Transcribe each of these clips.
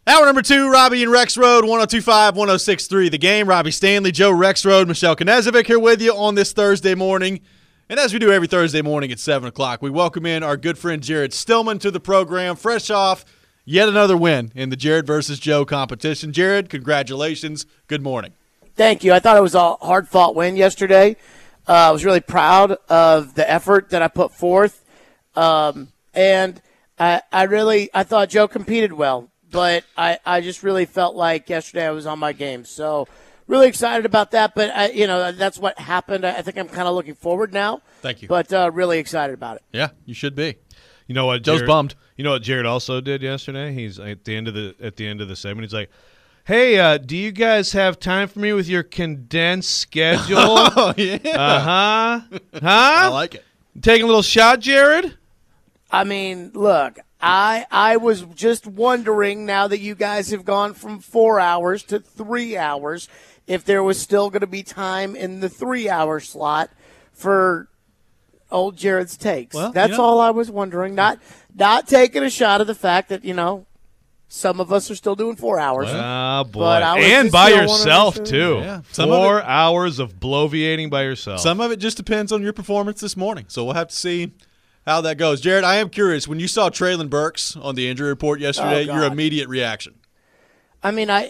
Hour number 2, Robbie and Rex Road, 102.5, 106.3. The Game. Robbie Stanley, Joe Rex Road, Michelle Knezovic here with you on this Thursday morning. And as we do every Thursday morning at 7 o'clock, we welcome in our good friend Jared Stillman to the program, fresh off yet another win in the Jared versus Joe competition. Jared, congratulations. Good morning. Thank you. I thought it was a hard-fought win yesterday. I was really proud of the effort that I put forth. And I thought Joe competed well. But I just really felt like yesterday I was on my game. So really excited about that. But, that's what happened. I think I'm kind of looking forward now. Thank you. But really excited about it. Yeah, you should be. You know what, Joe's bummed. You know what Jared also did yesterday? He's at the end of the segment. He's like, "Hey, do you guys have time for me with your condensed schedule?" Oh, yeah. Huh? I like it. Taking a little shot, Jared? I mean, look, I was just wondering, now that you guys have gone from 4 hours to 3 hours, if there was still going to be time in the 3-hour slot for old Jared's takes. Well, that's all I was wondering. Not taking a shot of the fact that, some of us are still doing 4 hours. Ah, boy. But I was And just by still yourself, wanting to- too. Yeah. 4 hours of bloviating by yourself. Some of it just depends on your performance this morning. So we'll have to see how that goes. Jared, I am curious. When you saw Traylon Burks on the injury report yesterday, your immediate reaction? I mean, I'm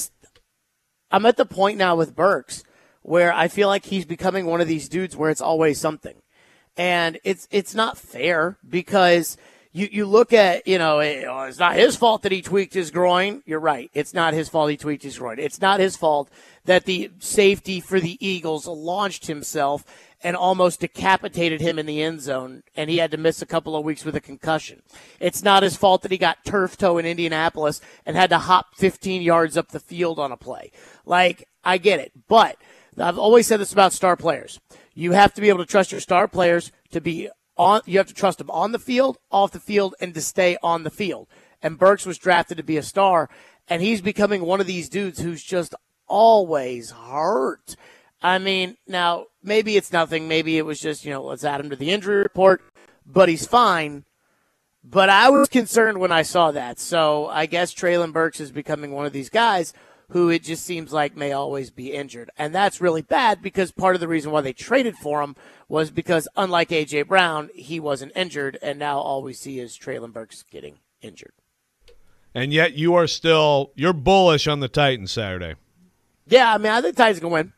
at the point now with Burks where I feel like he's becoming one of these dudes where it's always something. And it's not fair because you look at, it's not his fault that he tweaked his groin. You're right. It's not his fault he tweaked his groin. It's not his fault that the safety for the Eagles launched himself and almost decapitated him in the end zone, and he had to miss a couple of weeks with a concussion. It's not his fault that he got turf toe in Indianapolis and had to hop 15 yards up the field on a play. Like, I get it. But I've always said this about star players. You have to be able to trust your star players to be on. You have to trust them on the field, off the field, and to stay on the field. And Burks was drafted to be a star, and he's becoming one of these dudes who's just always hurt. I mean, now, maybe it's nothing. Maybe it was just, let's add him to the injury report. But he's fine. But I was concerned when I saw that. So I guess Traylon Burks is becoming one of these guys who it just seems like may always be injured. And that's really bad because part of the reason why they traded for him was because, unlike A.J. Brown, he wasn't injured. And now all we see is Traylon Burks getting injured. And yet you're bullish on the Titans Saturday. Yeah, I mean, I think Titans going to win.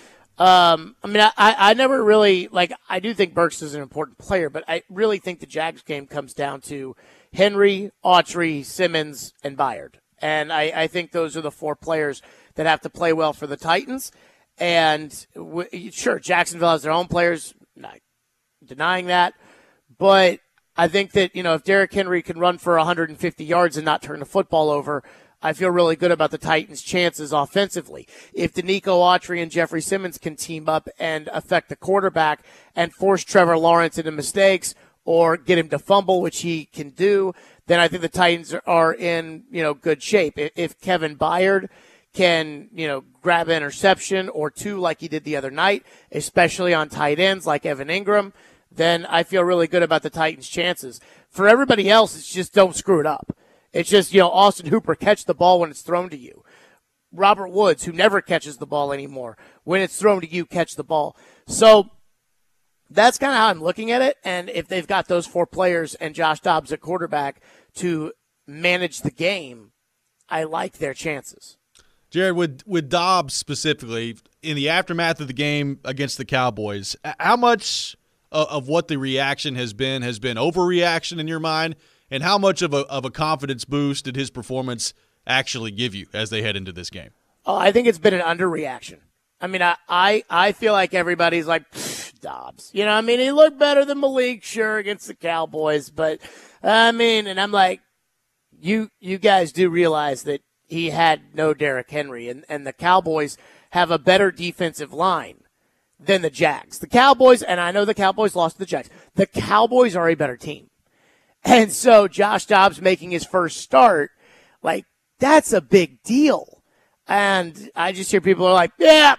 I never really, I do think Burks is an important player, but I really think the Jags game comes down to Henry, Autry, Simmons, and Byard. And I think those are the 4 players that have to play well for the Titans. And sure, Jacksonville has their own players, not denying that. But I think that, if Derrick Henry can run for 150 yards and not turn the football over, I feel really good about the Titans' chances offensively. If Danico Autry and Jeffrey Simmons can team up and affect the quarterback and force Trevor Lawrence into mistakes or get him to fumble, which he can do, then I think the Titans are in, good shape. If Kevin Byard can, grab an interception or 2 like he did the other night, especially on tight ends like Evan Ingram, then I feel really good about the Titans' chances. For everybody else, it's just don't screw it up. It's just, Austin Hooper, catch the ball when it's thrown to you. Robert Woods, who never catches the ball anymore. When it's thrown to you, catch the ball. So that's kind of how I'm looking at it. And if they've got those 4 players and Josh Dobbs at quarterback to manage the game, I like their chances. Jared, with Dobbs specifically, in the aftermath of the game against the Cowboys, how much of what the reaction has been overreaction in your mind? And how much of a confidence boost did his performance actually give you as they head into this game? Oh, I think it's been an underreaction. I mean, I feel like everybody's like, Dobbs. He looked better than Malik, sure, against the Cowboys. But, and I'm like, you guys do realize that he had no Derrick Henry, and the Cowboys have a better defensive line than the Jags. The Cowboys, and I know the Cowboys lost to the Jags, the Cowboys are a better team. And so Josh Dobbs making his first start, that's a big deal. And I just hear people are like, yeah,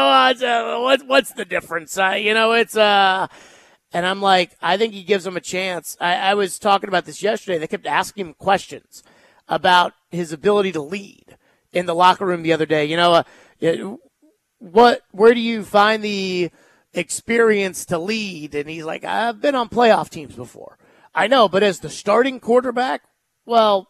what's the difference? And I'm like, I think he gives them a chance. I was talking about this yesterday. They kept asking him questions about his ability to lead in the locker room the other day. Where do you find the experience to lead? And he's like, I've been on playoff teams before. I know, but as the starting quarterback, well,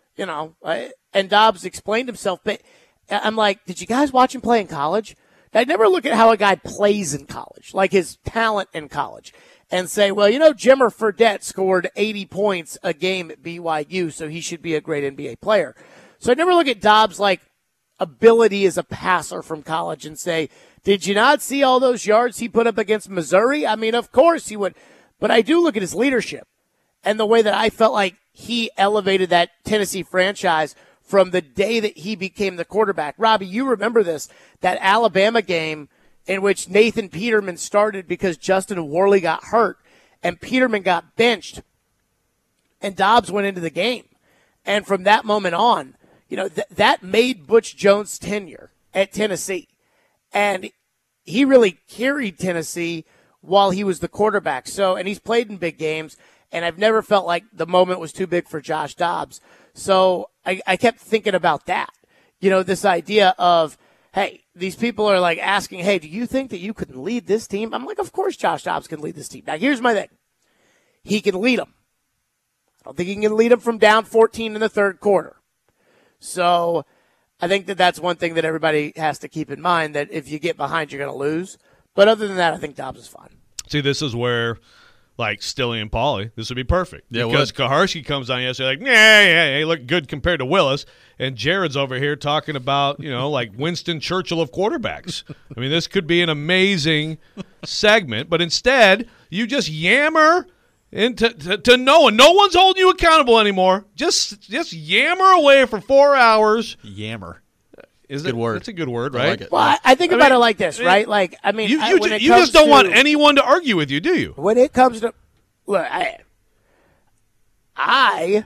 and Dobbs explained himself, but I'm like, did you guys watch him play in college? I never look at how a guy plays in college, like his talent in college, and say, well, Jimmer Fredette scored 80 points a game at BYU, so he should be a great NBA player. So I never look at Dobbs' ability as a passer from college and say, did you not see all those yards he put up against Missouri? I mean, of course he would. But I do look at his leadership and the way that I felt like he elevated that Tennessee franchise from the day that he became the quarterback. Robbie, you remember this, that Alabama game in which Nathan Peterman started because Justin Worley got hurt and Peterman got benched and Dobbs went into the game. And from that moment on, that made Butch Jones' tenure at Tennessee. And he really carried Tennessee while he was the quarterback. And he's played in big games, and I've never felt like the moment was too big for Josh Dobbs. So I kept thinking about that. This idea of, hey, these people are asking, hey, do you think that you could lead this team? I'm like, of course Josh Dobbs can lead this team. Now, here's my thing. He can lead them. I don't think he can lead them from down 14 in the third quarter. So I think that that's one thing that everybody has to keep in mind, that if you get behind, you're going to lose. But other than that, I think Dobbs is fine. See, this is where, Stilly and Pauly, this would be perfect. Yeah, because Kaharski comes on yesterday yeah, he looked good compared to Willis. And Jared's over here talking about, Winston Churchill of quarterbacks. I mean, this could be an amazing segment. But instead, you just yammer to no one. No one's holding you accountable anymore. Just yammer away for 4 hours. Yammer. Is good word. It's a good word, I right? like it. Well, I think about it like this, right? You just don't want anyone to argue with you, do you? When it comes to, look, I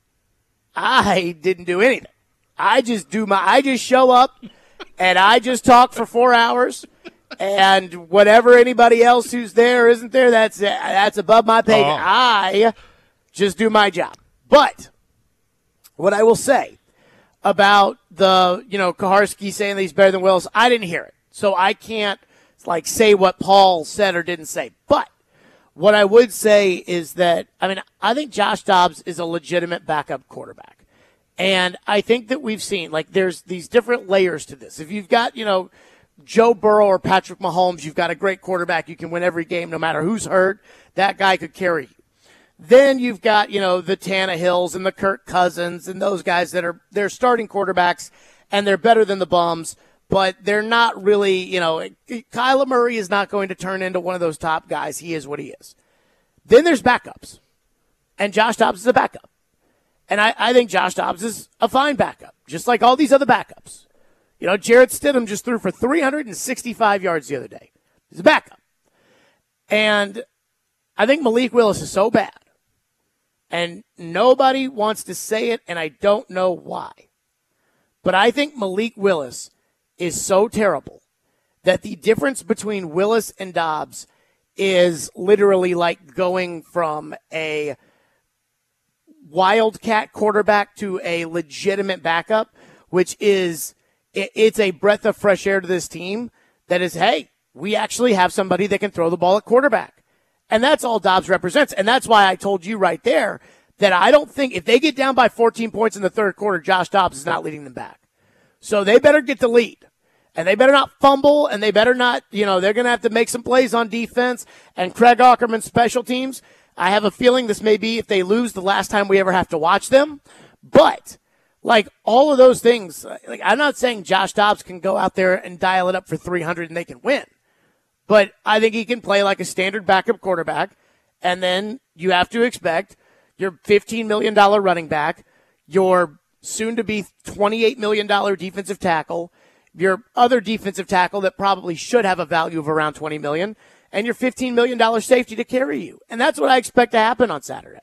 didn't do anything. I just show up and I just talk for 4 hours. And whatever anybody else who's there or isn't there, that's above my pay. Oh. I just do my job. But what I will say about the, Kaharski saying that he's better than Willis, I didn't hear it. So I can't say what Paul said or didn't say. But what I would say is that, I think Josh Dobbs is a legitimate backup quarterback. And I think that we've seen, there's these different layers to this. If you've got, Joe Burrow or Patrick Mahomes, you've got a great quarterback. You can win every game no matter who's hurt. That guy could carry you. Then you've got, the Tannehills and the Kirk Cousins and those guys they're starting quarterbacks and they're better than the bums, but they're not really, Kyler Murray is not going to turn into one of those top guys. He is what he is. Then there's backups. And Josh Dobbs is a backup. And I think Josh Dobbs is a fine backup, just like all these other backups. Jarrett Stidham just threw for 365 yards the other day. He's a backup. And I think Malik Willis is so bad. And nobody wants to say it, and I don't know why. But I think Malik Willis is so terrible that the difference between Willis and Dobbs is literally like going from a wildcat quarterback to a legitimate backup, which is it's a breath of fresh air to this team that is, hey, we actually have somebody that can throw the ball at quarterback. And that's all Dobbs represents. And that's why I told you right there that I don't think if they get down by 14 points in the third quarter, Josh Dobbs is not leading them back. So they better get the lead. And they better not fumble, and they better not, they're going to have to make some plays on defense. And Craig Aukerman's special teams, I have a feeling this may be, if they lose, the last time we ever have to watch them. But all of those things, I'm not saying Josh Dobbs can go out there and dial it up for 300 and they can win. But I think he can play like a standard backup quarterback. And then you have to expect your $15 million running back, your soon-to-be $28 million defensive tackle, your other defensive tackle that probably should have a value of around $20 million, and your $15 million safety to carry you. And that's what I expect to happen on Saturday.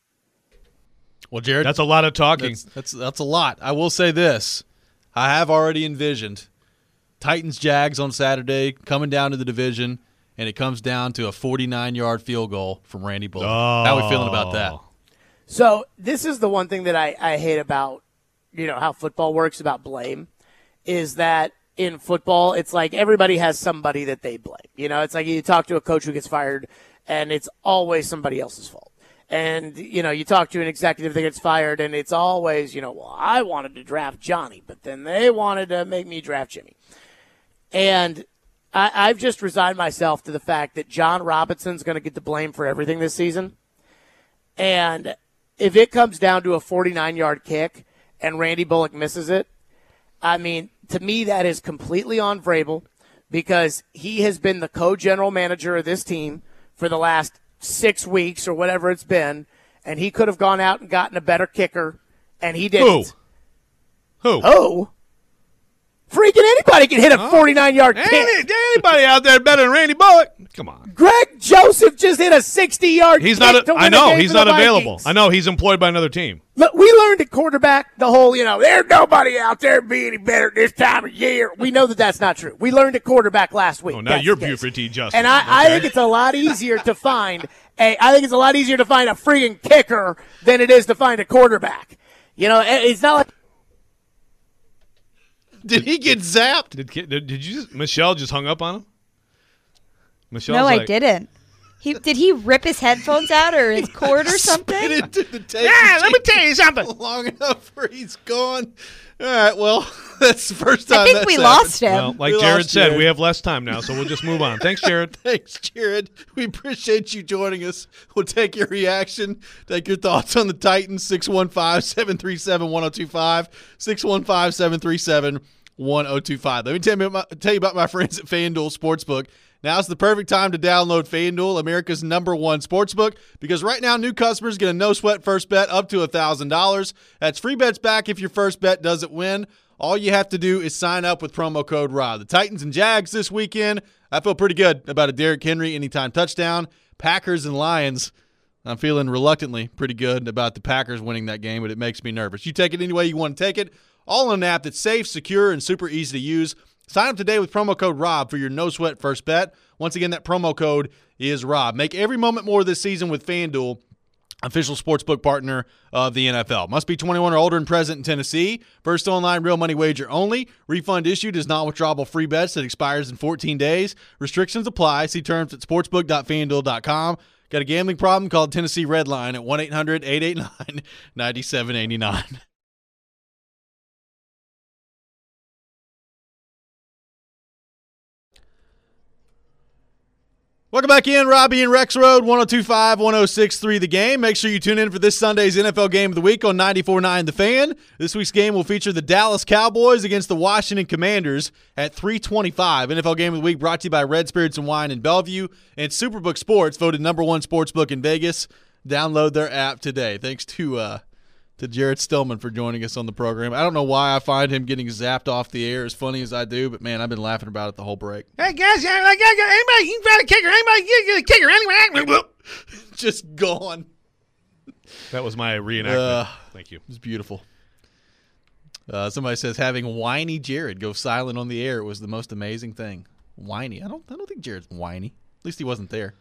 Well, Jared, that's a lot of talking. That's a lot. I will say this. I have already envisioned Titans-Jags on Saturday coming down to the division, and it comes down to a 49-yard field goal from Randy Bullock. Oh. How are we feeling about that? So this is the one thing that I hate about, how football works, about blame, is that in football, it's like everybody has somebody that they blame. It's like you talk to a coach who gets fired, and it's always somebody else's fault. And, you talk to an executive that gets fired, and it's always, well, I wanted to draft Johnny, but then they wanted to make me draft Jimmy. And I've just resigned myself to the fact that John Robinson's going to get the blame for everything this season. And if it comes down to a 49-yard kick and Randy Bullock misses it, I mean, to me, that is completely on Vrabel, because he has been the co-general manager of this team for the last 6 weeks or whatever it's been, and he could have gone out and gotten a better kicker, and he didn't. Who? Oh. Freaking anybody can hit a 49-yard kick. Anybody out there better than Randy Bullock? Come on. Greg Joseph just hit a 60-yard kick to win I know, the game he's for the not available. Vikings. I know, he's employed by another team. Look, we learned at quarterback the whole, there's nobody out there be any better this time of year. We know that that's not true. We learned at quarterback last week. Oh, now you're Buford T. Justice. And I think it's a lot easier to find a freaking kicker than it is to find a quarterback. It's not like. Did he get zapped? Did you Michelle just hung up on him? Michelle's No, like, I didn't. Did he rip his headphones out or his cord or something? Into the tape let me tell you something. long enough where he's gone. All right, well, that's the first time I think that's we happened. lost him. Well, like We Jared lost said, Jared. we have less time now, so we'll just move on. Thanks, Jared. Thanks, Jared. We appreciate you joining us. We'll take your reaction, take your thoughts on the Titans, 615-737-1025, 615-737-1025. Let me tell you about my friends at FanDuel Sportsbook. Now's the perfect time to download FanDuel, America's #1 sportsbook, because right now new customers get a no-sweat first bet up to $1,000. That's free bets back if your first bet doesn't win. All you have to do is sign up with promo code ROB. The Titans and Jags this weekend, I feel pretty good about a Derrick Henry anytime touchdown. Packers and Lions, I'm feeling reluctantly pretty good about the Packers winning that game, but it makes me nervous. You take it any way you want to take it. All in an app that's safe, secure, and super easy to use. Sign up today with promo code ROB for your no-sweat first bet. Once again, that promo code is ROB. Make every moment more this season with FanDuel, official sportsbook partner of the NFL. Must be 21 or older and present in Tennessee. First online real money wager only. Refund issued is not withdrawable free bets that expires in 14 days. Restrictions apply. See terms at sportsbook.fanduel.com. Got a gambling problem? Call Tennessee Redline at 1-800-889-9789. Welcome back in, Robbie and Rex Road, 102.5, 106.3 The Game. Make sure you tune in for this Sunday's NFL Game of the Week on 94.9 The Fan. This week's game will feature the Dallas Cowboys against the Washington Commanders at 3:25. NFL Game of the Week brought to you by Red Spirits and Wine in Bellevue and Superbook Sports, voted #1 sportsbook in Vegas. Download their app today. Thanks to Jared Stillman for joining us on the program. I don't know why I find him getting zapped off the air as funny as I do, but, man, I've been laughing about it the whole break. Hey, guys, anybody you can find a kicker? Anybody get a kicker anyway? Just gone. That was my reenactment. Thank you. It was beautiful. Somebody says having whiny Jared go silent on the air was the most amazing thing. Whiny. I don't think Jared's whiny. At least he wasn't there.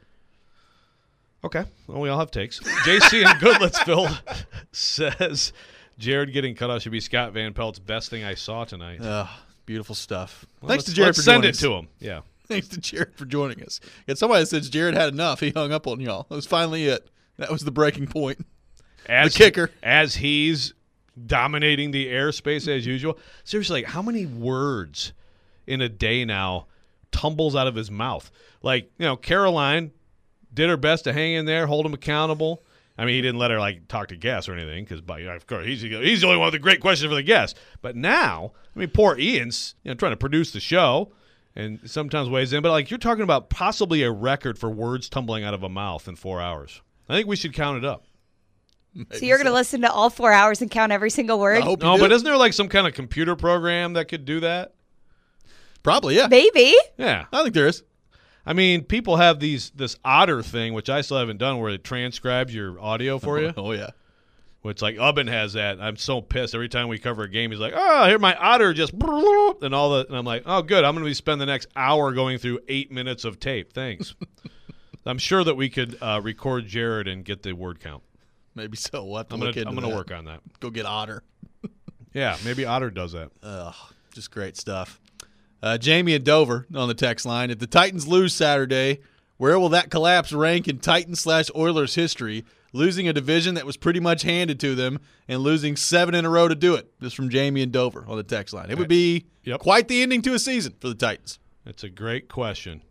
Okay. Well, we all have takes. JC in Goodlettsville says Jared getting cut off should be Scott Van Pelt's best thing I saw tonight. Beautiful stuff. Well, Thanks to Jared for send joining it us. to him. Yeah. Thanks to Jared for joining us. And somebody says Jared had enough. He hung up on y'all. That was finally it. That was the breaking point. The kicker. As he's dominating the airspace as usual. Seriously, like, how many words in a day now tumbles out of his mouth? Like, Caroline did her best to hang in there, hold him accountable. I mean, he didn't let her, talk to guests or anything because, of course, he's the only one with a great question for the guests. But now, poor Ian's trying to produce the show and sometimes weighs in. But, you're talking about possibly a record for words tumbling out of a mouth in 4 hours. I think we should count it up. So you're going to listen to all 4 hours and count every single word? No, but isn't there, some kind of computer program that could do that? Probably, yeah. Maybe. Yeah. I think there is. I mean, people have this Otter thing, which I still haven't done, where it transcribes your audio for you. Oh, yeah. Which, Ubben has that. I'm so pissed. Every time we cover a game, he's like, oh, here my Otter just and and I'm like, oh, good. I'm going to be spending the next hour going through 8 minutes of tape. Thanks. I'm sure that we could record Jared and get the word count. Maybe so. We'll have to I'm look into gonna that. work on that. Go get Otter. Yeah, maybe Otter does that. Just great stuff. Jamie and Dover on the text line. If the Titans lose Saturday, where will that collapse rank in Titans/Oilers history? Losing a division that was pretty much handed to them and losing 7 in a row to do it. This from Jamie and Dover on the text line. It would be quite the ending to a season for the Titans. It's a great question.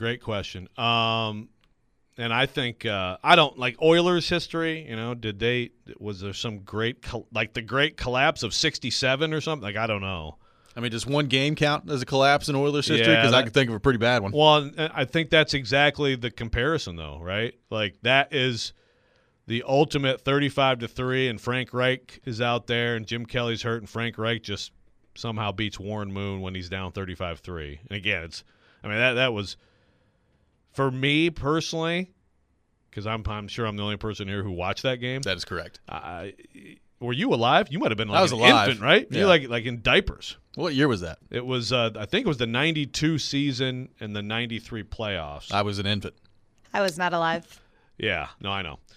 And I think I don't like Oilers history. Was there some great the great collapse of '67 or something? Like, I don't know. I mean, does one game count as a collapse in Oilers history? Because I can think of a pretty bad one. Well, I think that's exactly the comparison, though, right? Like, that is the ultimate 35-3, and Frank Reich is out there, and Jim Kelly's hurt, and Frank Reich just somehow beats Warren Moon when he's down 35-3. And again, that was, for me personally, because I'm sure I'm the only person here who watched that game. That is correct. Were you alive? You might have been like I was an alive. infant, right? Yeah. You like in diapers. What year was that? It was, I think it was the 92 season and the 93 playoffs. I was an infant. I was not alive. Yeah, no, I know.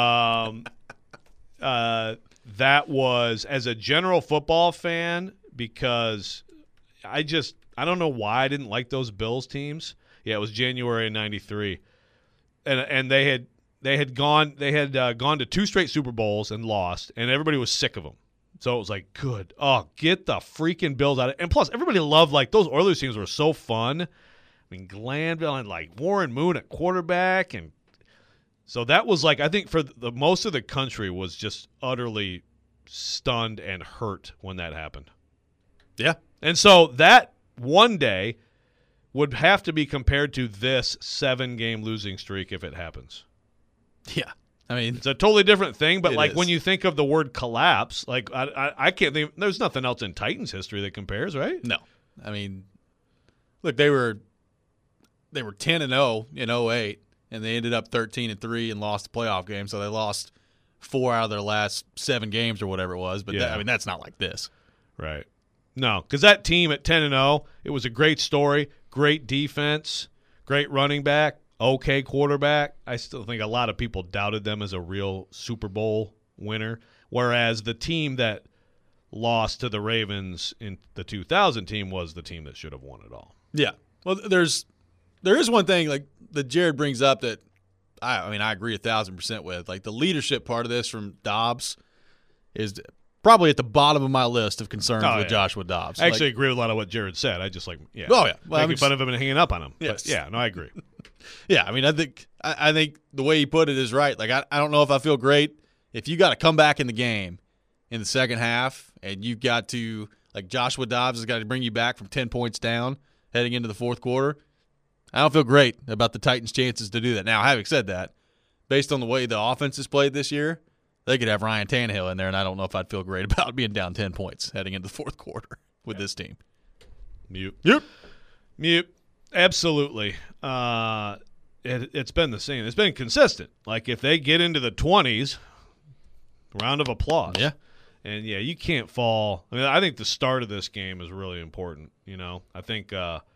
That was, as a general football fan, because I don't know why I didn't like those Bills teams. Yeah, it was January of '93, and they had gone to 2 straight Super Bowls and lost, and everybody was sick of them. So it was like, good. Oh, get the freaking Bills out of it. And plus, everybody loved, those Oilers teams were so fun. I mean, Glanville and, Warren Moon at quarterback. And so that was, I think for the most of the country was just utterly stunned and hurt when that happened. Yeah. And so that one day would have to be compared to this 7-game losing streak if it happens. Yeah. I mean, it's a totally different thing, but is. when you think of the word collapse, I can't think. There's nothing else in Titans history that compares, right? No. I mean, look, they were 10-0 in 08, and they ended up 13-3 and lost the playoff game. So they lost 4 out of their last 7 games or whatever it was. But that's not like this, right? No, because that team at 10-0, it was a great story, great defense, great running back. Okay quarterback. I still think a lot of people doubted them as a real Super Bowl winner, whereas the team that lost to the Ravens in the 2000 team was the team that should have won it all. Yeah. Well, there is one thing that Jared brings up that I agree 1,000% with. The leadership part of this from Dobbs is probably at the bottom of my list of concerns with Joshua Dobbs. I actually agree with a lot of what Jared said. I just Oh yeah. Well, making fun of him and hanging up on him. Yes. But yeah, no, I agree. Yeah, I mean, I think the way he put it is right. I don't know if I feel great if you got to come back in the game in the second half and you've got to Joshua Dobbs has got to bring you back from 10 points down heading into the fourth quarter. I don't feel great about the Titans' chances to do that. Now, having said that, based on the way the offense has played this year, they could have Ryan Tannehill in there, and I don't know if I'd feel great about being down 10 points heading into the fourth quarter with this team. Mute. Yep. Absolutely. It's been the same. It's been consistent. If they get into the 20s, round of applause. Yeah. And, you can't fall. I mean, I think the start of this game is really important. I think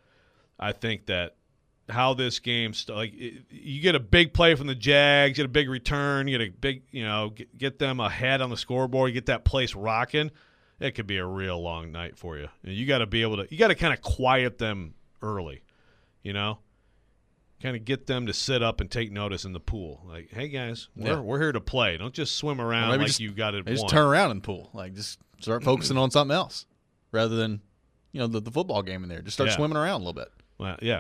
that how this game you get a big play from the Jags, get a big return, you get a big, get them ahead on the scoreboard, you get that place rocking. It could be a real long night for you. And you got to be able to. You got to kind of quiet them early. Kind of get them to sit up and take notice in the pool. Hey guys, we're here to play. Don't just swim around you got it. Just turn around in the pool. Just start focusing on something else rather than the football game in there. Just start swimming around a little bit. Well, yeah.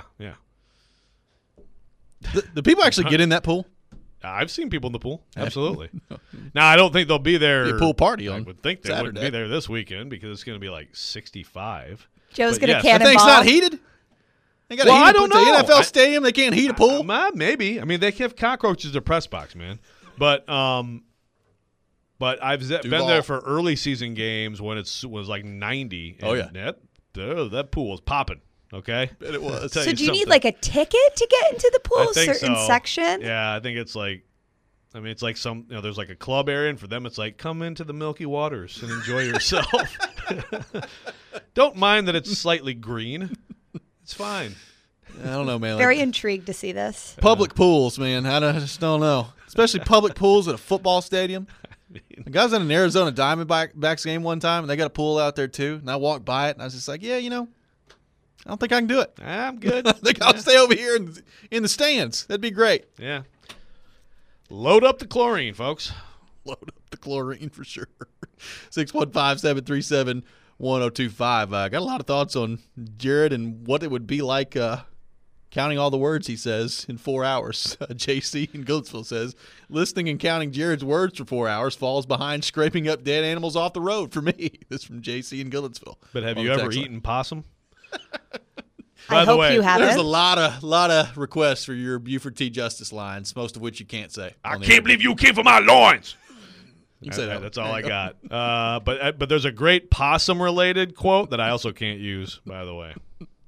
Do people actually get in that pool? I've seen people in the pool. Absolutely. Now, I don't think they'll be there. Be a pool party on I would think they Saturday. wouldn't be there this weekend because it's going to be 65. Joe's going to That cannonball. thing's not heated? They got I don't know. The NFL stadium, they can't heat a pool? Maybe. I mean, they have cockroaches in the press box, man. But I've been there for early season games when it was 90. Oh, yeah. That pool was popping. Okay, Bet it was. So do you need a ticket to get into the pool? I think Certain so. section? Yeah, I think it's it's some there's a club area, and for them it's come into the Milky Waters and enjoy yourself. Don't mind that it's slightly green. It's fine. I don't know, man. Like, Very intrigued to see this. public pools, man. I just don't know. Especially public pools at a football stadium. I was in an Arizona Diamondbacks game one time, and they got a pool out there too. And I walked by it, and I was just like, yeah, I don't think I can do it. I'm good. I think I'll stay over here in the stands. That'd be great. Yeah. Load up the chlorine, folks. Load up the chlorine for sure. 615-737-1025. Got a lot of thoughts on Jared and what it would be like counting all the words he says in 4 hours. JC in Goatsville says, listening and counting Jared's words for 4 hours falls behind scraping up dead animals off the road for me. This is from JC in Goatsville. But have you ever eaten possum? I hope you haven't. There's a lot of requests for your Buford T. Justice lines, most of which you can't say. I can't believe you came for my loins. You can say that. That's all I got. But there's a great possum-related quote that I also can't use, by the way.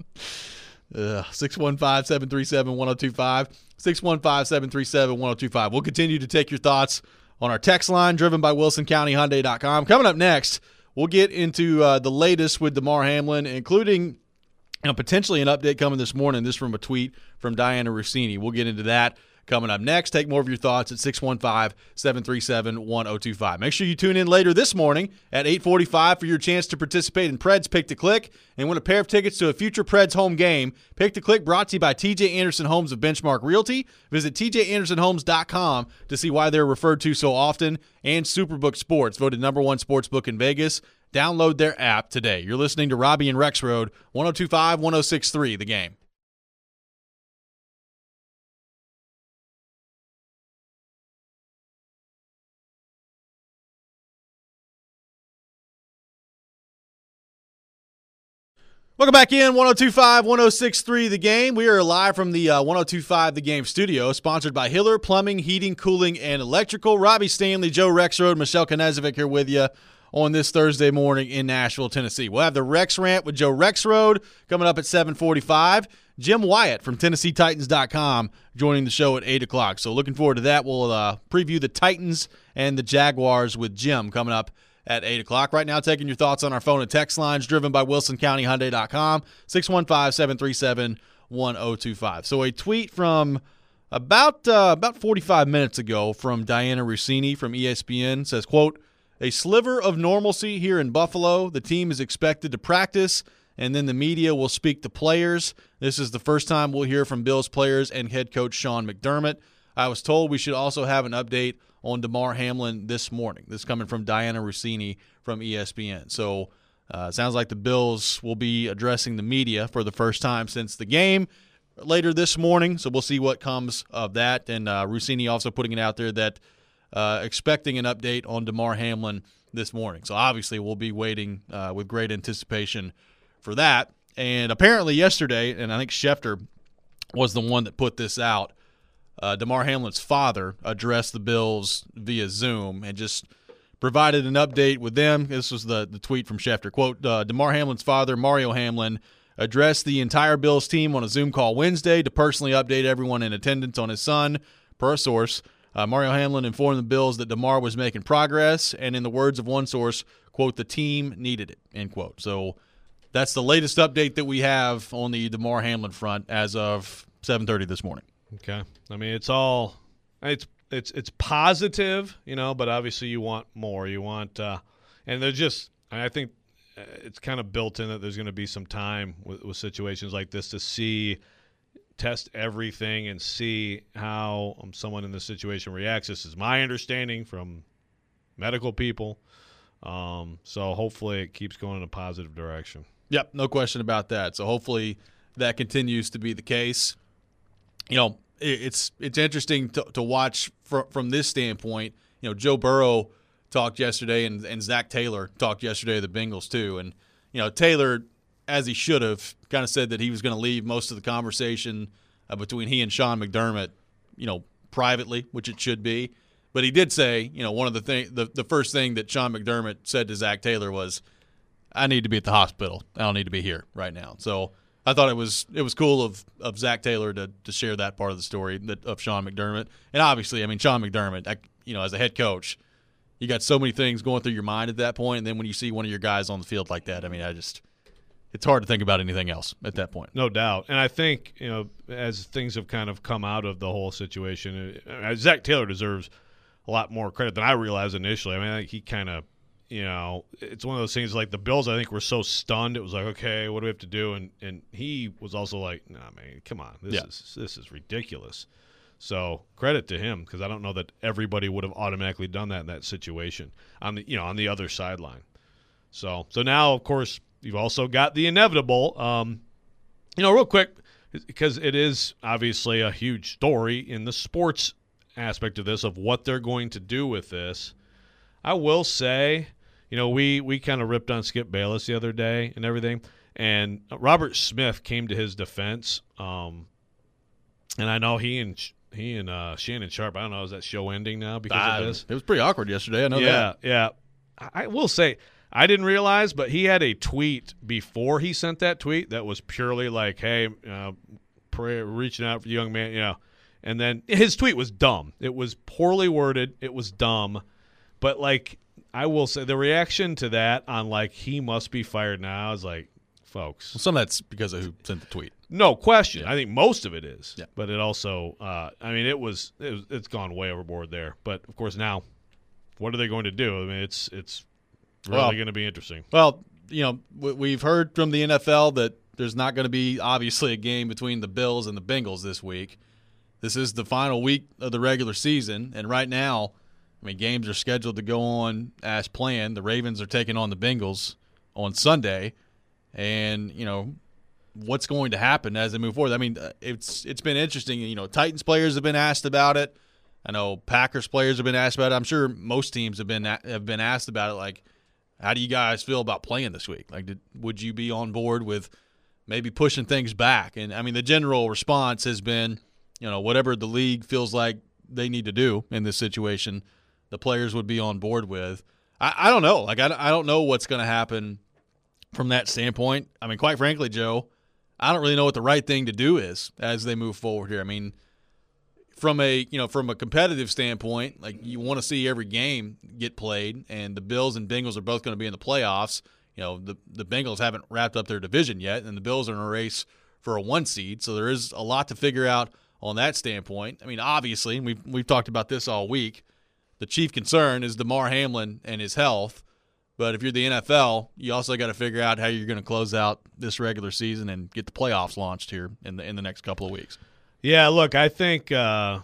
615-737-1025. 615-737-1025. We'll continue to take your thoughts on our text line driven by WilsonCountyHyundai.com. Coming up next, we'll get into the latest with Damar Hamlin, including potentially an update coming this morning. This from a tweet from Diana Rossini. We'll get into that coming up next. Take more of your thoughts at 615-737-1025. Make sure you tune in later this morning at 8:45 for your chance to participate in Preds Pick to Click and win a pair of tickets to a future Preds home game. Pick to Click brought to you by TJ Anderson Homes of Benchmark Realty. Visit tjandersonhomes.com to see why they're referred to so often. And Superbook Sports, voted #1 sportsbook in Vegas. Download their app today. You're listening to Robbie and Rex Road, 102.5, 106.3, The Game. Welcome back in, 102.5, 106.3 The Game. We are live from the 102.5 The Game studio, sponsored by Hiller Plumbing, Heating, Cooling, and Electrical. Robbie Stanley, Joe Rexrode, Michelle Knezovic here with you on this Thursday morning in Nashville, Tennessee. We'll have the Rex Rant with Joe Rexrode coming up at 7:45. Jim Wyatt from TennesseeTitans.com joining the show at 8 o'clock. So looking forward to that. We'll preview the Titans and the Jaguars with Jim coming up at 8 o'clock. Right now, taking your thoughts on our phone and text lines driven by WilsonCountyHyundai.com, 615-737-1025. So a tweet from about 45 minutes ago from Diana Rossini from ESPN says, quote, "A sliver of normalcy here in Buffalo. The team is expected to practice, and then the media will speak to players. This is the first time we'll hear from Bills players and head coach Sean McDermott. I was told we should also have an update on Damar Hamlin this morning." This is coming from Diana Rossini from ESPN. So it sounds like the Bills will be addressing the media for the first time since the game later this morning. So we'll see what comes of that. And Rossini also putting it out there that expecting an update on Damar Hamlin this morning. So obviously we'll be waiting with great anticipation for that. And apparently yesterday, and I think Schefter was the one that put this out, Damar Hamlin's father addressed the Bills via Zoom and just provided an update with them. This was the tweet from Schefter. Quote, Damar Hamlin's father, Mario Hamlin, addressed the entire Bills team on a Zoom call Wednesday to personally update everyone in attendance on his son. Per a source, Mario Hamlin informed the Bills that Damar was making progress, and in the words of one source, quote, "the team needed it," end quote. So that's the latest update that we have on the Damar Hamlin front as of 7:30 this morning. Okay. I mean, it's positive, but obviously you want more. You want and there's just – I think it's kind of built in that there's going to be some time with situations like this to test everything and see how someone in this situation reacts. This is my understanding from medical people. So hopefully it keeps going in a positive direction. Yep, no question about that. So hopefully that continues to be the case. It's interesting to watch from this standpoint. Joe Burrow talked yesterday, and Zach Taylor talked yesterday of the Bengals too. And Taylor, as he should have, kind of said that he was going to leave most of the conversation between he and Sean McDermott, privately, which it should be. But he did say, one of the first thing that Sean McDermott said to Zach Taylor was, "I need to be at the hospital. I don't need to be here right now." So I thought it was cool of Zach Taylor to share that part of the story of Sean McDermott. And obviously, I mean, Sean McDermott, as a head coach, you got so many things going through your mind at that point. And then when you see one of your guys on the field like that, I mean, it's hard to think about anything else at that point. No doubt. And I think, as things have kind of come out of the whole situation, Zach Taylor deserves a lot more credit than I realized initially. I mean, I think he kind of, it's one of those things like the Bills, I think, were so stunned. It was like, okay, what do we have to do? And he was also like, nah, man, come on. This is ridiculous. So credit to him, because I don't know that everybody would have automatically done that in that situation on the other sideline. So now, of course, you've also got the inevitable. Real quick, because it is obviously a huge story in the sports aspect of this, of what they're going to do with this. I will say, we kind of ripped on Skip Bayless the other day and everything, and Robert Smith came to his defense. And I know he and Shannon Sharp, I don't know, is that show ending now because of this? It was pretty awkward yesterday. I know that. Yeah. I will say, I didn't realize, but he had a tweet before he sent that tweet that was purely like, hey, reaching out for the young man, And then his tweet was dumb. It was poorly worded. It was dumb. But, I will say the reaction to that on, he must be fired now is like, folks. Well, some of that's because of who sent the tweet. No question. Yeah. I think most of it is. Yeah. But it also, it's gone way overboard there. But, of course, now, what are they going to do? I mean, it's really going to be interesting. Well, we've heard from the NFL that there's not going to be, obviously, a game between the Bills and the Bengals this week. This is the final week of the regular season, and right now, games are scheduled to go on as planned. The Ravens are taking on the Bengals on Sunday, and, what's going to happen as they move forward. It's been interesting. Titans players have been asked about it. I know Packers players have been asked about it. I'm sure most teams have been asked about it, how do you guys feel about playing this week? Would you be on board with maybe pushing things back? And, the general response has been, whatever the league feels like they need to do in this situation, the players would be on board with. I don't know. I don't know what's going to happen from that standpoint. Quite frankly, Joe, I don't really know what the right thing to do is as they move forward here. From a competitive standpoint, you want to see every game get played, and the Bills and Bengals are both going to be in the playoffs. The Bengals haven't wrapped up their division yet, and the Bills are in a race for a 1 seed, so there is a lot to figure out on that standpoint. Obviously, and we've talked about this all week, the chief concern is Damar Hamlin and his health. But if you're the NFL, you also got to figure out how you're going to close out this regular season and get the playoffs launched here in the next couple of weeks. Yeah, look, I think I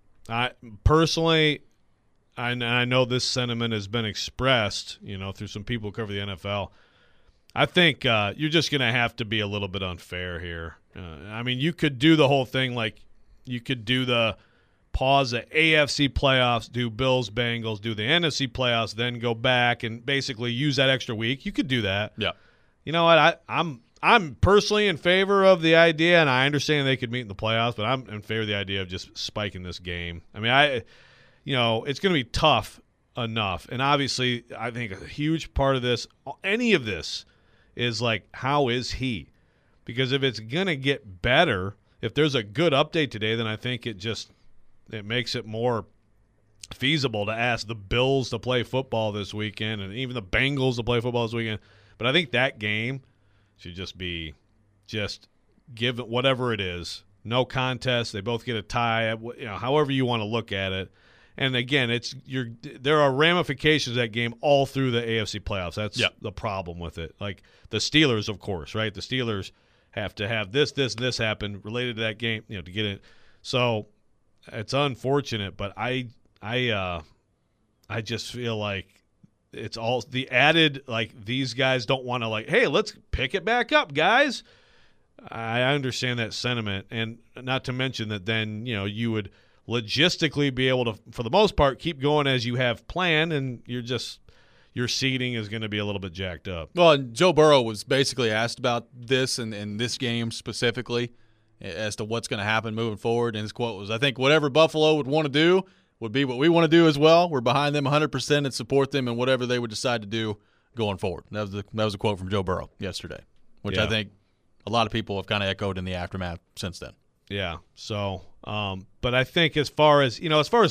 personally, I know this sentiment has been expressed, through some people who cover the NFL. I think you're just going to have to be a little bit unfair here. You could do the whole thing you could do the pause the AFC playoffs, do Bills, Bengals, do the NFC playoffs, then go back and basically use that extra week. You could do that. Yeah. You know what? I'm personally in favor of the idea, and I understand they could meet in the playoffs, but I'm in favor of the idea of just spiking this game. It's going to be tough enough, and obviously I think a huge part of this, any of this, is how is he? Because if it's going to get better, if there's a good update today, then I think it makes it more feasible to ask the Bills to play football this weekend and even the Bengals to play football this weekend. But I think that game should just give it whatever it is. No contest. They both get a tie, however you want to look at it. And again, there are ramifications of that game all through the AFC playoffs. That's the problem with it. The Steelers, of course, right? The Steelers have to have this, and this happen related to that game, to get it. So it's unfortunate, but I just feel like it's all the added, these guys don't want to hey, let's pick it back up, guys. I understand that sentiment, and not to mention that then, you would logistically be able to, for the most part, keep going as you have planned, and your seeding is going to be a little bit jacked up. Well, and Joe Burrow was basically asked about this and this game specifically as to what's going to happen moving forward, and his quote was, I think whatever Buffalo would want to do would be what we want to do as well. We're behind them 100% and support them in whatever they would decide to do going forward. That was a quote from Joe Burrow yesterday, which I think a lot of people have kind of echoed in the aftermath since then. Yeah. So, but I think as far as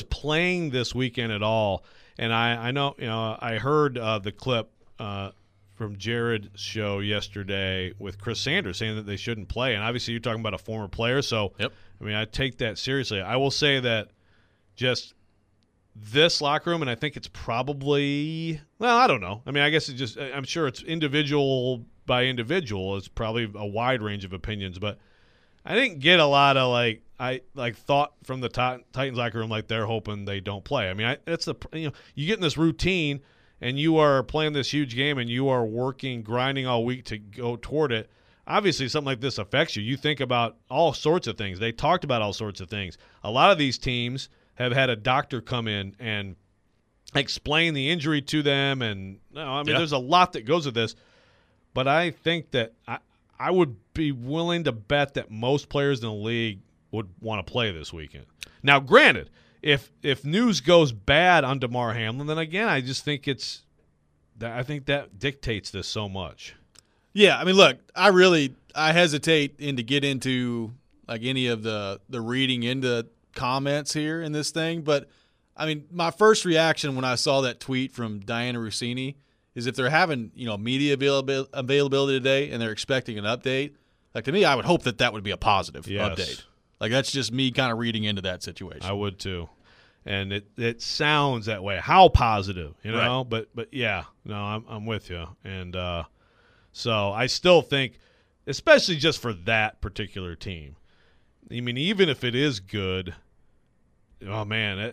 playing this weekend at all, and I know, I heard the clip from Jared's show yesterday with Chris Sanders saying that they shouldn't play. And obviously you're talking about a former player. So, Yep. I mean, I take that seriously. I will say that just this locker room, and I think it's probably, well, I don't know. I mean, I guess it's just, I'm sure it's individual by individual. It's probably a wide range of opinions. But I didn't get a lot of, thought from the Titans locker room like they're hoping they don't play. I mean, you get in this routine and you are playing this huge game and you are working, grinding all week to go toward it. Obviously, something like this affects you. You think about all sorts of things. They talked about all sorts of things. A lot of these teams have had a doctor come in and explain the injury to them. And there's a lot that goes with this. But I think that I would be willing to bet that most players in the league would want to play this weekend. Now, granted, if news goes bad on DeMar Hamlin, then again, I just think I think that dictates this so much. Yeah, I mean, look, I hesitate to get into like any of the reading into comments here in this thing, but I mean, my first reaction when I saw that tweet from Diana Rossini is if they're having media availability today and they're expecting an update, like to me, I would hope that would be a positive update. Like that's just me kind of reading into that situation. I would too. And it sounds that way. How positive, Right. But yeah, no, I'm with you. And so I still think, especially just for that particular team, I mean, even if it is good, oh man,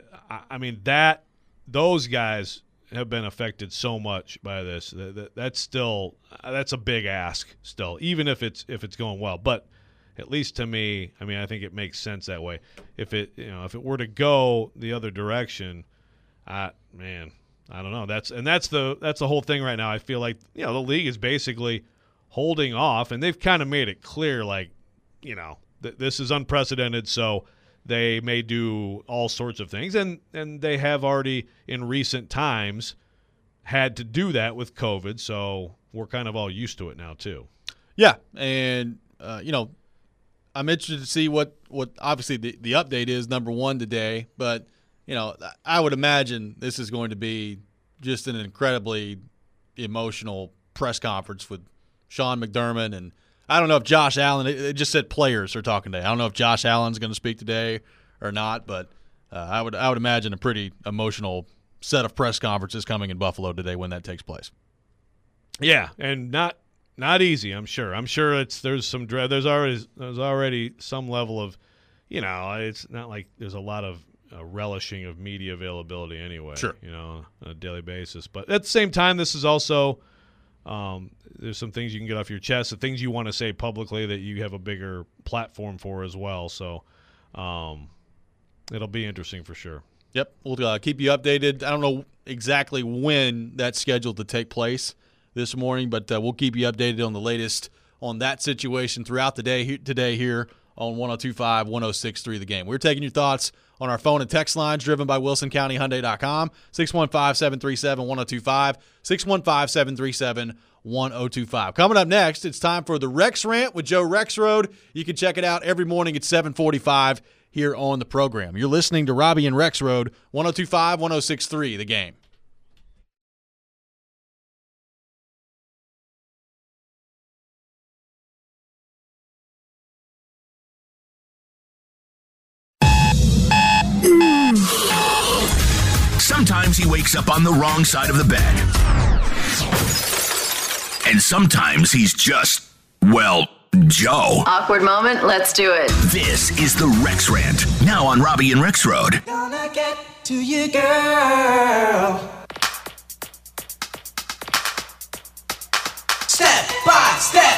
those guys have been affected so much by this. That's a big ask still, even if it's going well. But at least to me, I mean, I think it makes sense that way. If it were to go the other direction, I don't know. That's the whole thing right now. I feel like the league is basically holding off, and they've kind of made it clear, like this is unprecedented, so they may do all sorts of things, and they have already in recent times had to do that with COVID. So we're kind of all used to it now too. Yeah, and I'm interested to see what obviously the update is, number one, today. But, I would imagine this is going to be just an incredibly emotional press conference with Sean McDermott. And I don't know if Josh Allen – it just said players are talking today. I don't know if Josh Allen's going to speak today or not. But I would imagine a pretty emotional set of press conferences coming in Buffalo today when that takes place. Yeah, and not easy, I'm sure. I'm sure there's some dread. There's already some level of, it's not like there's a lot of relishing of media availability anyway. Sure. On a daily basis. But at the same time, this is also there's some things you can get off your chest, the things you want to say publicly that you have a bigger platform for as well. So it'll be interesting for sure. Yep, we'll keep you updated. I don't know exactly when that's scheduled to take place this morning, but we'll keep you updated on the latest on that situation throughout the day today here on 102.5, 106.3 The Game. We're taking your thoughts on our phone and text lines driven by WilsonCountyHyundai.com, 615-737-1025, 615-737-1025. Coming up next, it's time for the Rex Rant with Joe Rexrode. You can check it out every morning at 7:45 here on the program. You're listening to Robbie and Rexrode, 102.5, 106.3 The Game. Sometimes he wakes up on the wrong side of the bed. And sometimes he's just, Joe. Awkward moment, let's do it. This is the Rex Rant, now on Robbie and Rexrode. Gonna get to you, girl. Step by step.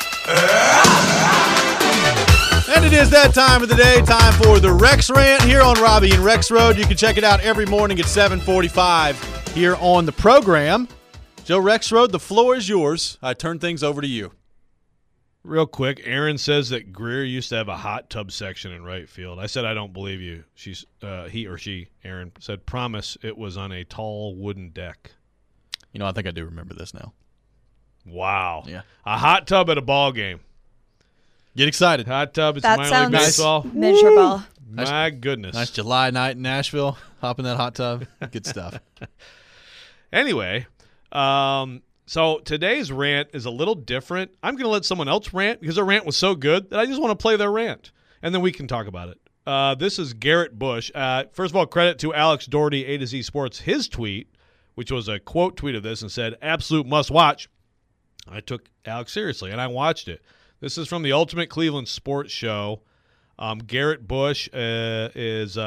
And it is that time of the day, time for the Rex Rant here on Robbie and Rexrode. You can check it out every morning at 7:45 here on the program. Joe Rexrode, the floor is yours. I turn things over to you. Real quick, Aaron says that Greer used to have a hot tub section in right field. I said, I don't believe you. Aaron said, promise it was on a tall wooden deck. I think I do remember this now. Wow. Yeah. A hot tub at a ball game. Get excited. Hot tub, it's That minor league sounds baseball. miserable. My goodness. Nice July night in Nashville. Hop in that hot tub. Good stuff. Anyway, So today's rant is a little different. I'm going to let someone else rant because their rant was so good that I just want to play their rant, and then we can talk about it. This is Garrett Bush. First of all, credit to Alex Doherty, A to Z Sports, his tweet, which was a quote tweet of this and said, "Absolute must watch." I took Alex seriously, and I watched it. This is from the Ultimate Cleveland Sports Show. Garrett Bush is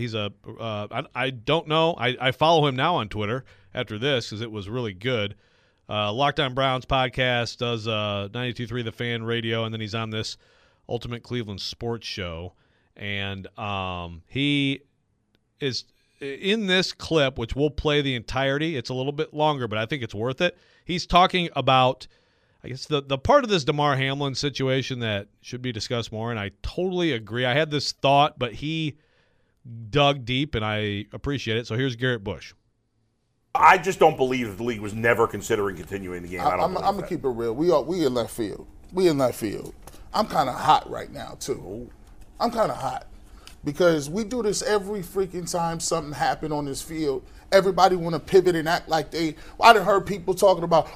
I don't know. I follow him now on Twitter after this because it was really good. Locked On Browns podcast, does 92.3 The Fan radio, and then he's on this Ultimate Cleveland Sports Show. And he is in this clip, which we'll play the entirety. It's a little bit longer, but I think it's worth it. He's talking about, I guess, the part of this Damar Hamlin situation that should be discussed more, and I totally agree. I had this thought, but he dug deep, and I appreciate it. So here's Garrett Bush. I just don't believe the league was never considering continuing the game. I'm going to keep it real. We in left field. I'm kind of hot right now, too. I'm kind of hot because we do this every freaking time something happened on this field. Everybody want to pivot and act like I done heard people talking about,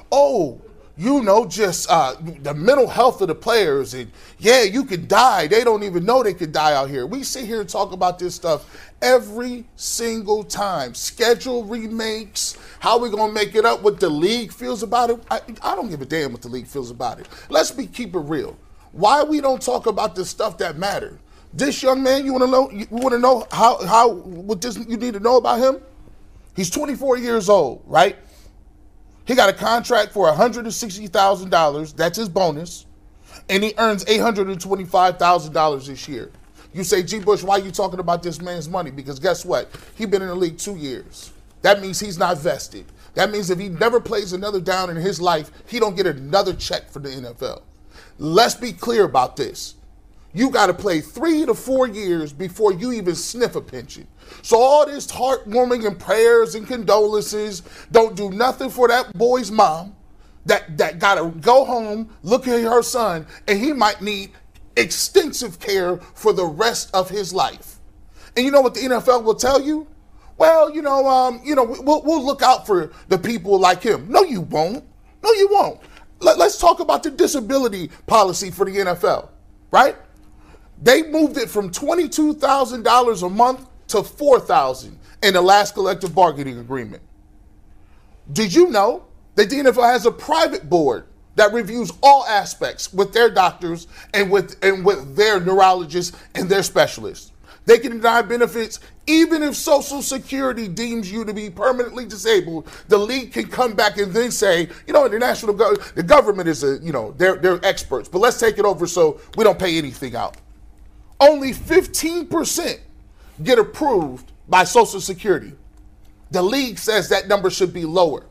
just the mental health of the players. And, yeah, you could die. They don't even know they could die out here. We sit here and talk about this stuff every single time. Schedule remakes, how we going to make it up, what the league feels about it. I don't give a damn what the league feels about it. Let's keep it real. Why we don't talk about the stuff that matters? This young man, you want to know how what this you need to know about him? He's 24 years old, right? He got a contract for $160,000. That's his bonus. And he earns $825,000 this year. You say, G. Bush, why are you talking about this man's money? Because guess what? He's been in the league 2 years. That means he's not vested. That means if he never plays another down in his life, he don't get another check for the NFL. Let's be clear about this. You got to play 3 to 4 years before you even sniff a pension. So all this heartwarming and prayers and condolences don't do nothing for that boy's mom that got to go home, look at her son, and he might need extensive care for the rest of his life. And you know what the NFL will tell you? Well, we'll look out for the people like him. No, you won't. No, you won't. Let's talk about the disability policy for the NFL, right? They moved it from $22,000 a month to $4,000 in the last collective bargaining agreement. Did you know that the NFL has a private board that reviews all aspects with their doctors and with their neurologists and their specialists? They can deny benefits even if Social Security deems you to be permanently disabled. The league can come back and then say, the government is they're experts, but let's take it over so we don't pay anything out. Only 15% get approved by Social Security. The league says that number should be lower.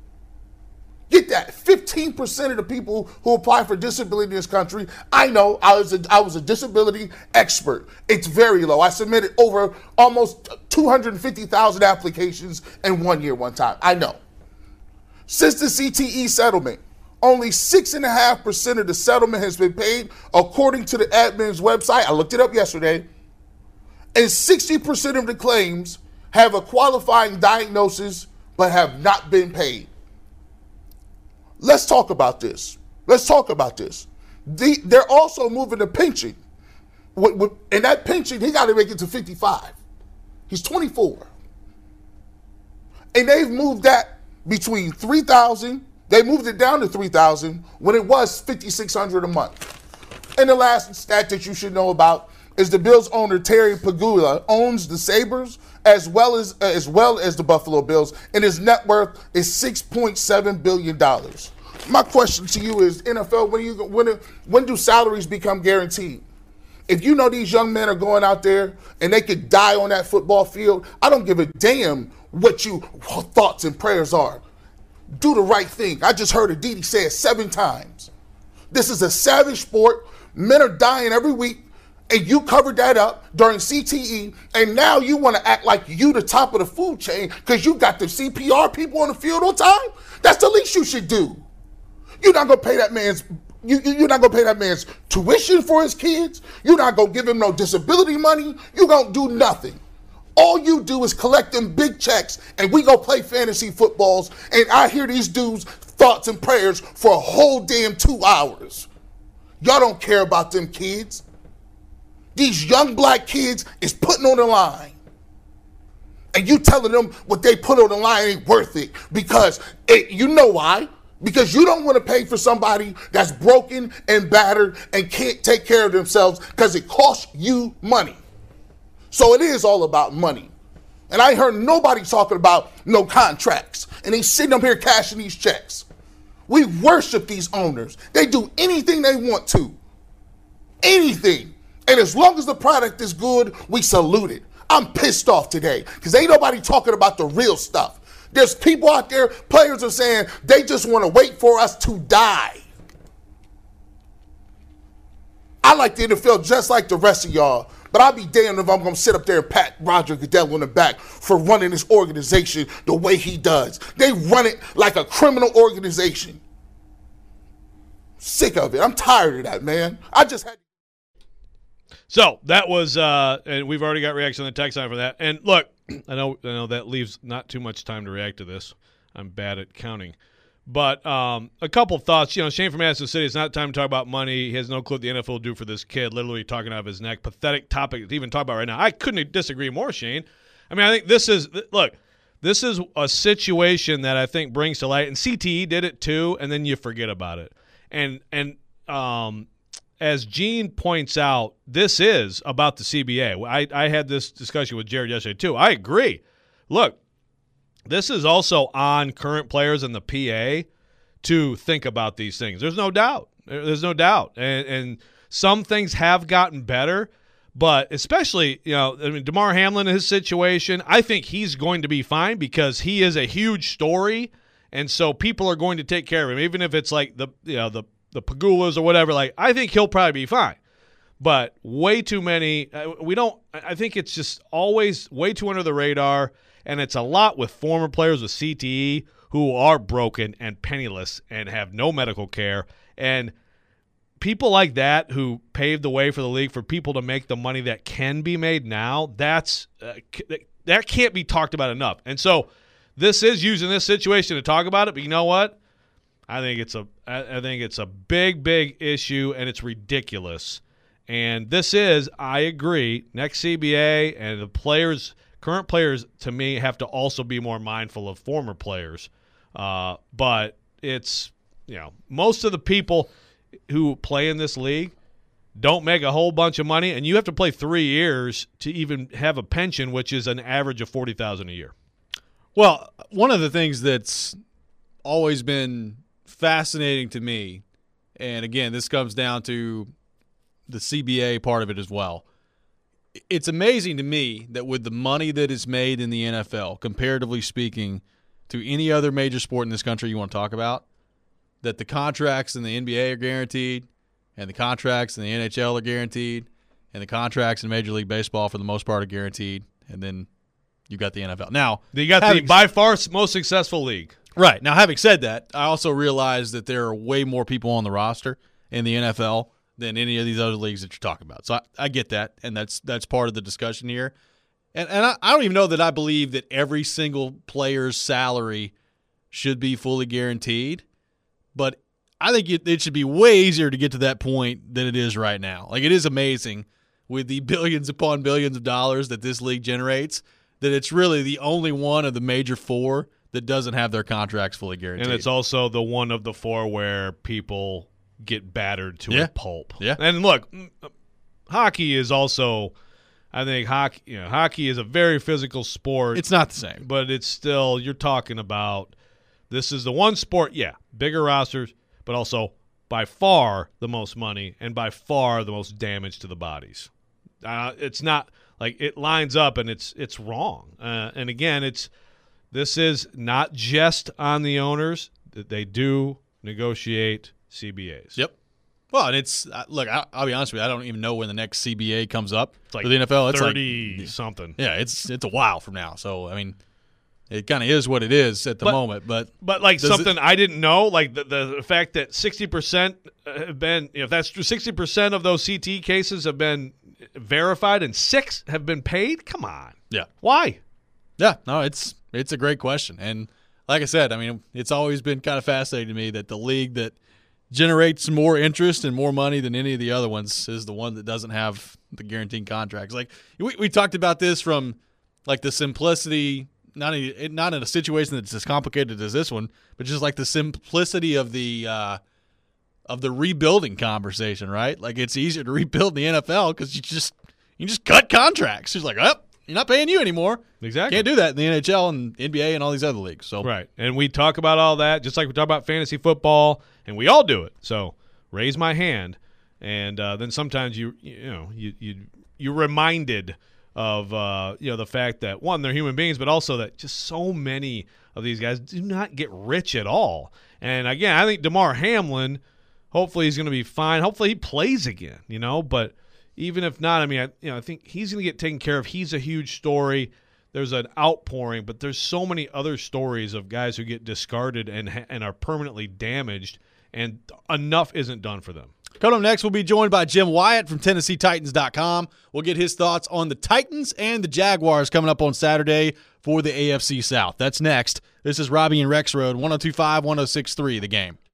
Get that. 15% of the people who apply for disability in this country, I know, I was a disability expert. It's very low. I submitted over almost 250,000 applications in 1 year one time. I know. Since the CTE settlement, only 6.5% of the settlement has been paid, according to the admin's website. I looked it up yesterday. And 60% of the claims have a qualifying diagnosis but have not been paid. Let's talk about this. They're also moving the pension. And that pension, he got to make it to 55. He's 24. And they've moved that between $3,000. They moved it down to $3,000 when it was $5,600 a month. And the last stat that you should know about is the Bills owner Terry Pegula owns the Sabres as well as the Buffalo Bills, and his net worth is $6.7 billion. My question to you is, NFL, when do salaries become guaranteed? If you know these young men are going out there and they could die on that football field, I don't give a damn what your thoughts and prayers are. Do the right thing. I just heard Aditi say it 7 times. This is a savage sport. Men are dying every week, and you covered that up during CTE, and now you want to act like you the top of the food chain because you got the CPR people on the field on time? That's the least you should do. You're not gonna pay that man's. You're not gonna pay that man's tuition for his kids. You're not gonna give him no disability money. You don't do nothing. All you do is collect them big checks, and we go play fantasy footballs. And I hear these dudes thoughts and prayers for a whole damn 2 hours. Y'all don't care about them kids. These young black kids is putting on the line. And you telling them what they put on the line ain't worth it because you know why? Because you don't want to pay for somebody that's broken and battered and can't take care of themselves because it costs you money. So it is all about money. And I ain't heard nobody talking about no contracts. And they sitting up here cashing these checks. We worship these owners. They do anything they want to. Anything. And as long as the product is good, we salute it. I'm pissed off today because ain't nobody talking about the real stuff. There's people out there, players are saying they just want to wait for us to die. I like the NFL just like the rest of y'all, but I'll be damned if I'm going to sit up there and pat Roger Goodell on the back for running this organization the way he does. They run it like a criminal organization. Sick of it. I'm tired of that, man. I just had. So that was, and we've already got reaction on the text line for that. And look, I know that leaves not too much time to react to this. I'm bad at counting. But a couple thoughts. Shane from Madison City, it's not time to talk about money. He has no clue what the NFL will do for this kid, literally talking out of his neck. Pathetic topic to even talk about right now. I couldn't disagree more, Shane. I mean, I think this is a situation that I think brings to light, and CTE did it too, and then you forget about it. And as Gene points out, this is about the CBA. I had this discussion with Jared yesterday too. I agree. Look, this is also on current players in the PA to think about these things. There's no doubt. And some things have gotten better, but especially, Damar Hamlin in his situation, I think he's going to be fine because he is a huge story, and so people are going to take care of him, even if it's like the Pagulas or whatever. Like, I think he'll probably be fine. But way too many I think it's just always way too under the radar, and it's a lot with former players with CTE who are broken and penniless and have no medical care. And people like that who paved the way for the league for people to make the money that can be made now, that can't be talked about enough. And so this is using this situation to talk about it, but you know what? I think it's a big, big issue, and it's ridiculous. And this is, I agree, next CBA and the players, current players, to me, have to also be more mindful of former players. But it's, most of the people who play in this league don't make a whole bunch of money, and you have to play 3 years to even have a pension, which is an average of $40,000 a year. Well, one of the things that's always been fascinating to me, and again, this comes down to the CBA part of it as well. It's amazing to me that with the money that is made in the NFL, comparatively speaking to any other major sport in this country you want to talk about, that the contracts in the NBA are guaranteed, and the contracts in the NHL are guaranteed, and the contracts in Major League Baseball for the most part are guaranteed, and then you got the NFL. Now, you got the by far most successful league. Right. Now, having said that, I also realize that there are way more people on the roster in the NFL than any of these other leagues that you're talking about. So I get that, and that's part of the discussion here. And I don't even know that I believe that every single player's salary should be fully guaranteed, but I think it should be way easier to get to that point than it is right now. Like, it is amazing with the billions upon billions of dollars that this league generates that it's really the only one of the major four that doesn't have their contracts fully guaranteed. And it's also the one of the four where people get battered to a pulp. Yeah. And look, hockey is also, I think hockey is a very physical sport. It's not the same. But it's still, you're talking about, this is the one sport, bigger rosters, but also by far the most money and by far the most damage to the bodies. It's not like it lines up and it's wrong. And again, this is not just on the owners. They do negotiate CBAs. Yep. Well, and it's look, I'll be honest with you, I don't even know when the next CBA comes up It's like for the NFL. It's 30-something. Yeah, it's a while from now. So, I mean, it kind of is what it is at the moment. But like something I didn't know, like the fact that 60% have been, if that's true, 60% of those CT cases have been verified and 6 have been paid? Come on. Yeah. Why? Yeah, no, it's a great question. And like I said, I mean, it's always been kind of fascinating to me that the league that generates more interest and more money than any of the other ones is the one that doesn't have the guaranteed contracts. Like we talked about this from like the simplicity, not in a situation that's as complicated as this one, but just like the simplicity of the rebuilding conversation, right? Like it's easier to rebuild in the NFL because you just cut contracts. It's like, oh, you're not paying you anymore. Exactly. Can't do that in the NHL and NBA and all these other leagues. So right, and we talk about all that just like we talk about fantasy football, and we all do it. So raise my hand, and then sometimes you're reminded of the fact that one, they're human beings, but also that just so many of these guys do not get rich at all. And again, I think DeMar Hamlin, hopefully he's going to be fine. Hopefully he plays again, but even if not, I mean, I think he's going to get taken care of. He's a huge story. There's an outpouring, but there's so many other stories of guys who get discarded and are permanently damaged, and enough isn't done for them. Coming up next, we'll be joined by Jim Wyatt from TennesseeTitans.com. We'll get his thoughts on the Titans and the Jaguars coming up on Saturday for the AFC South. That's next. This is Robbie and Rex Road, 102.5, 106.3, The Game.